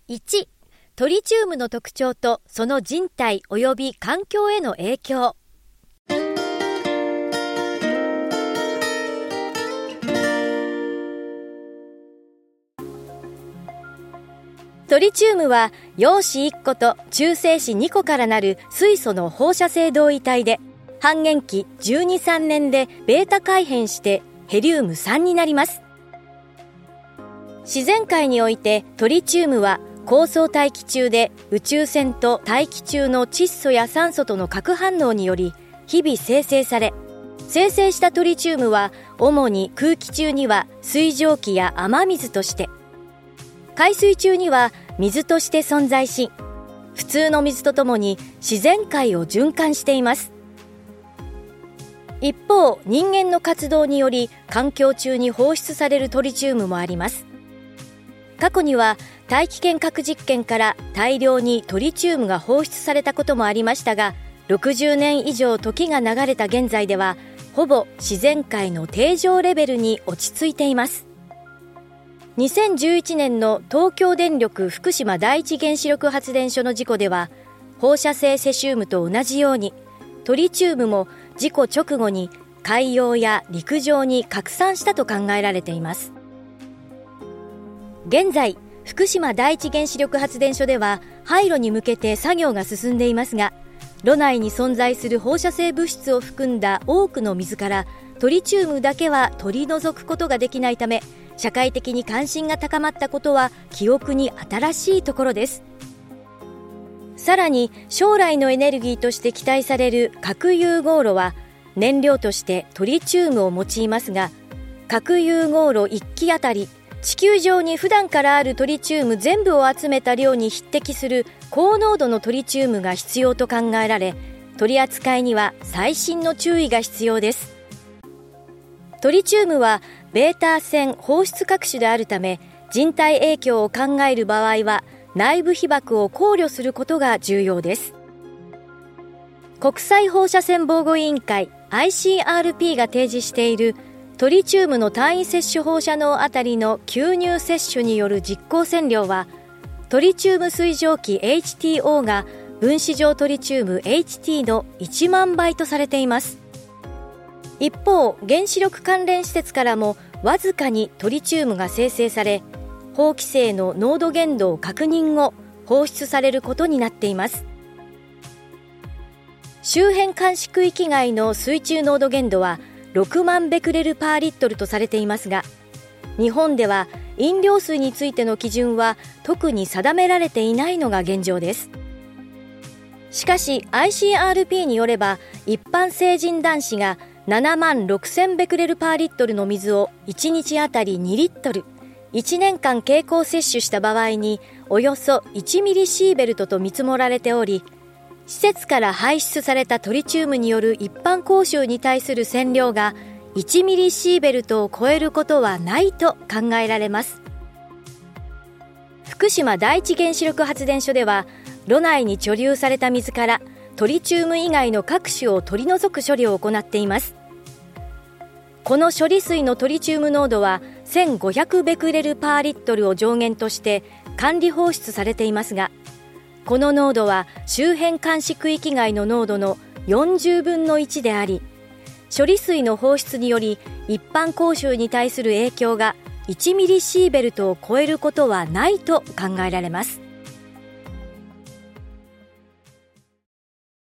1、トリチウムの特徴とその人体及び環境への影響。トリチウムは陽子1個と中性子2個からなる水素の放射性同位体で、半減期12、3年でベータ改変してヘリウム3になります。自然界においてトリチウムは高層大気中で宇宙船と大気中の窒素や酸素との核反応により日々生成され、生成したトリチウムは主に空気中には水蒸気や雨水として、海水中には水として存在し、普通の水とともに自然界を循環しています。一方、人間の活動により環境中に放出されるトリチウムもあります。過去には大気圏核実験から大量にトリチウムが放出されたこともありましたが、60年以上時が流れた現在ではほぼ自然界の定常レベルに落ち着いています。2011年の東京電力福島第一原子力発電所の事故では、放射性セシウムと同じようにトリチウムも事故直後に海洋や陸上に拡散したと考えられています。現在、福島第一原子力発電所では廃炉に向けて作業が進んでいますが、炉内に存在する放射性物質を含んだ多くの水からトリチウムだけは取り除くことができないため、社会的に関心が高まったことは記憶に新しいところです。さらに将来のエネルギーとして期待される核融合炉は燃料としてトリチウムを用いますが、核融合炉1基あたり地球上に普段からあるトリチウム全部を集めた量に匹敵する高濃度のトリチウムが必要と考えられ、取り扱いには細心の注意が必要です。トリチウムはベータ線放出核種であるため、人体影響を考える場合は内部被曝を考慮することが重要です。国際放射線防護委員会 ICRP が提示しているトリチウムの単位摂取放射能あたりの吸入摂取による実光線量は、トリチウム水蒸気 HTO が分子状トリチウム HT の1万倍とされています。一方、原子力関連施設からもわずかにトリチウムが生成され、法規制の濃度限度確認後放出されることになっています。周辺監視区域外の水中濃度限度は6万ベクレルパーリットルとされていますが、日本では飲料水についての基準は特に定められていないのが現状です。しかし ICRP によれば、一般成人男子が7万6000ベクレルパーリットルの水を1日あたり2リットル、1年間経口摂取した場合におよそ1ミリシーベルトと見積もられており、施設から排出されたトリチウムによる一般公衆に対する線量が1ミリシーベルトを超えることはないと考えられます。福島第一原子力発電所では、炉内に貯留された水からトリチウム以外の各種を取り除く処理を行っています。この処理水のトリチウム濃度は1500ベクレルパーリットルを上限として管理放出されていますが、この濃度は周辺監視区域外の濃度の40分の1であり、処理水の放出により一般公衆に対する影響が1ミリシーベルトを超えることはないと考えられます。